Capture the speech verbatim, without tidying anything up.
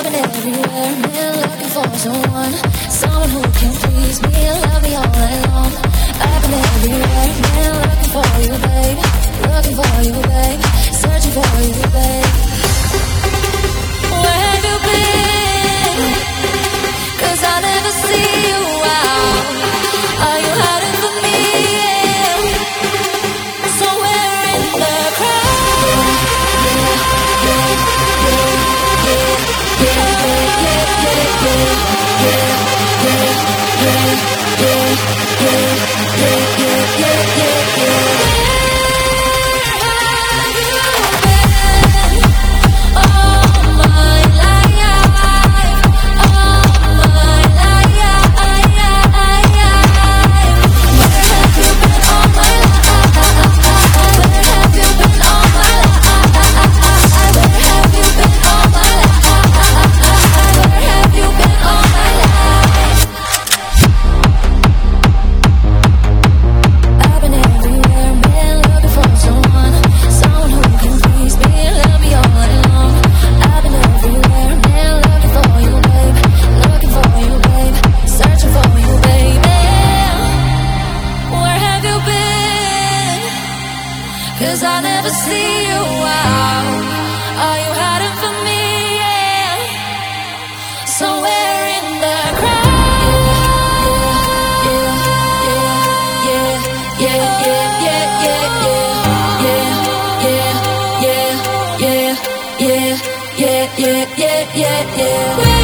I've been everywhere, been looking for someone, someone who can please me and love me all night long. I've been everywhere, been looking for you, babe, looking for you, babe, searching for you, babe. Where have you been? 'Cause I never see you out. Are you hiding from me? Somewhere in the crowd. Cause I never see you out. Are you hiding from me? Yeah. Somewhere in the crowd. Yeah, yeah, yeah, yeah, yeah, yeah, yeah, yeah, yeah, yeah, yeah, yeah, yeah, yeah, yeah, yeah.